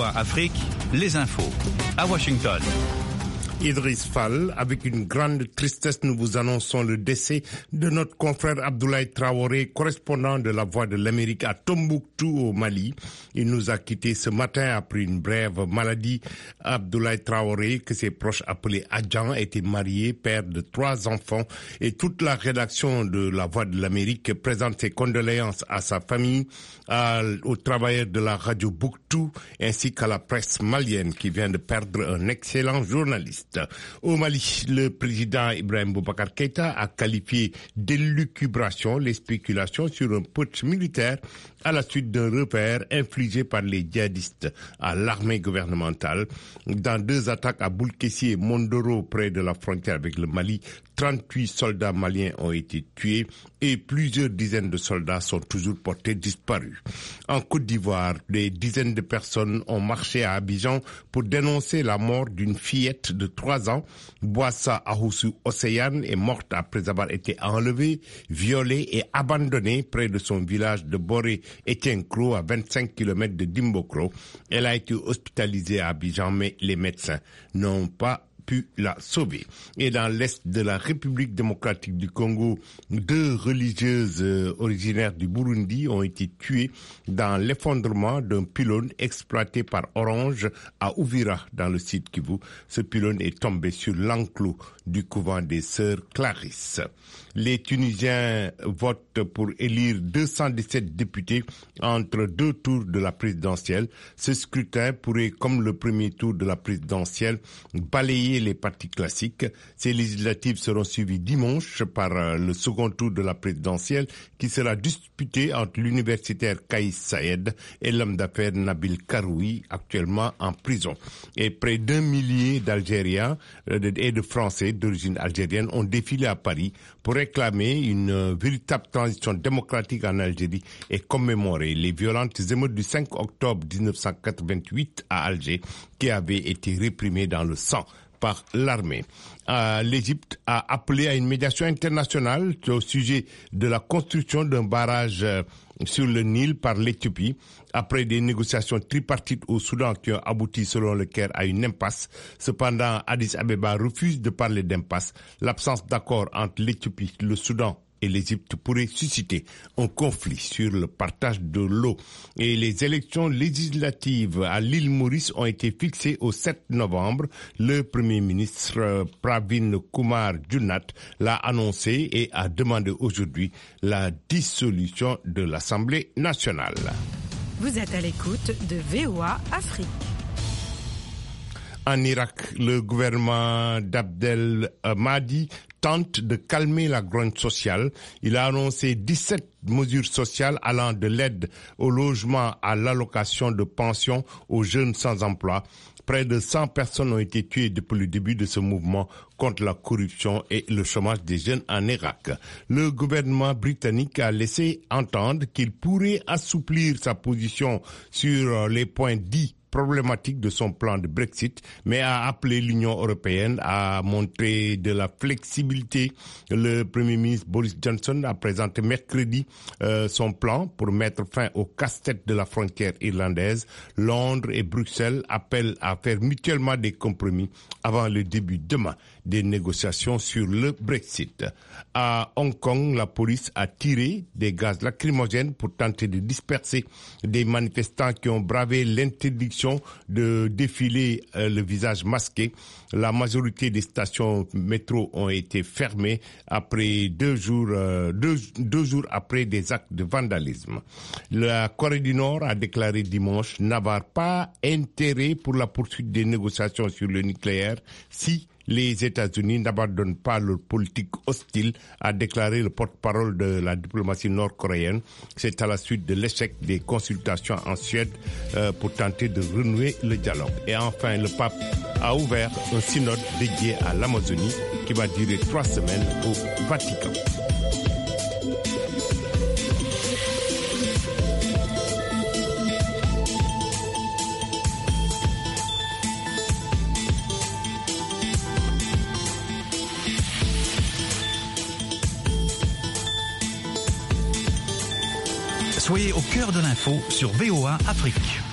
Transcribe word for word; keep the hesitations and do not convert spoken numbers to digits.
O A Afrique, les infos. À Washington. Idriss Fall, avec une grande tristesse, nous vous annonçons le décès de notre confrère Abdoulaye Traoré, correspondant de La Voix de l'Amérique à Tombouctou au Mali. Il nous a quittés ce matin après une brève maladie. Abdoulaye Traoré, que ses proches appelaient Adjan, était marié, père de trois enfants, et toute la rédaction de La Voix de l'Amérique présente ses condoléances à sa famille, à, aux travailleurs de la radio Bouktou, ainsi qu'à la presse malienne qui vient de perdre un excellent journaliste. Au Mali, le président Ibrahim Boubacar Keïta a qualifié d'élucubration les spéculations sur un putsch militaire à la suite d'un repère infligé par les djihadistes à l'armée gouvernementale. Dans deux attaques à Boulkessi et Mondoro près de la frontière avec le Mali, trente-huit soldats maliens ont été tués et plusieurs dizaines de soldats sont toujours portés disparus. En Côte d'Ivoire, des dizaines de personnes ont marché à Abidjan pour dénoncer la mort d'une fillette de trois ans. Boissa Ahoussou Océane est morte après avoir été enlevée, violée et abandonnée près de son village de Boré Etienne-Cro à vingt-cinq kilomètres de Dimbokro. Elle a été hospitalisée à Abidjan, mais les médecins n'ont pas pu la sauver. Et dans l'est de la République démocratique du Congo, deux religieuses euh, originaires du Burundi ont été tuées dans l'effondrement d'un pylône exploité par Orange à Ouvira dans le sud Kivu. Ce pylône est tombé sur l'enclos du couvent des Sœurs Clarisse. Les Tunisiens votent pour élire deux cent dix-sept députés entre deux tours de la présidentielle. Ce scrutin pourrait, comme le premier tour de la présidentielle, balayer les partis classiques. Ces législatives seront suivies dimanche par le second tour de la présidentielle qui sera disputé entre l'universitaire Kaïs Saïed et l'homme d'affaires Nabil Karoui, actuellement en prison. Et près d'un millier d'Algériens et de Français d'origine algérienne ont défilé à Paris pour réclamer une véritable transition démocratique en Algérie et commémorer les violentes émeutes du cinq octobre mille neuf cent quatre-vingt-huit à Alger qui avaient été réprimées dans le sang par l'armée. Euh, L'Égypte a appelé à une médiation internationale au sujet de la construction d'un barrage euh, sur le Nil par l'Éthiopie, après des négociations tripartites au Soudan qui ont abouti selon le Caire à une impasse. Cependant, Addis Abeba refuse de parler d'impasse. L'absence d'accord entre l'Éthiopie, le Soudan et l'Égypte pourrait susciter un conflit sur le partage de l'eau. Et les élections législatives à l'île Maurice ont été fixées au sept novembre. Le Premier ministre Pravin Kumar Jugnauth l'a annoncé et a demandé aujourd'hui la dissolution de l'Assemblée nationale. Vous êtes à l'écoute de V O A Afrique. En Irak, le gouvernement d'Abdel Mahdi tente de calmer la grogne sociale. Il a annoncé dix-sept mesures sociales allant de l'aide au logement à l'allocation de pension aux jeunes sans emploi. Près de cent personnes ont été tuées depuis le début de ce mouvement contre la corruption et le chômage des jeunes en Irak. Le gouvernement britannique a laissé entendre qu'il pourrait assouplir sa position sur les points dits problématique de son plan de Brexit, mais a appelé l'Union européenne à montrer de la flexibilité. Le Premier ministre Boris Johnson a présenté mercredi euh, son plan pour mettre fin au casse-tête de la frontière irlandaise. Londres et Bruxelles appellent à faire mutuellement des compromis avant le début demain des négociations sur le Brexit. À Hong Kong, la police a tiré des gaz lacrymogènes pour tenter de disperser des manifestants qui ont bravé l'interdiction de défiler euh, le visage masqué. La majorité des stations métro ont été fermées après deux jours, euh, deux, deux jours après des actes de vandalisme. La Corée du Nord a déclaré dimanche n'avoir pas intérêt pour la poursuite des négociations sur le nucléaire si les États-Unis n'abandonnent pas leur politique hostile, a déclaré le porte-parole de la diplomatie nord-coréenne. C'est à la suite de l'échec des consultations en Suède euh, pour tenter de renouer le dialogue. Et enfin, le pape a ouvert un synode dédié à l'Amazonie qui va durer trois semaines au Vatican. Soyez au cœur de l'info sur V O A Afrique.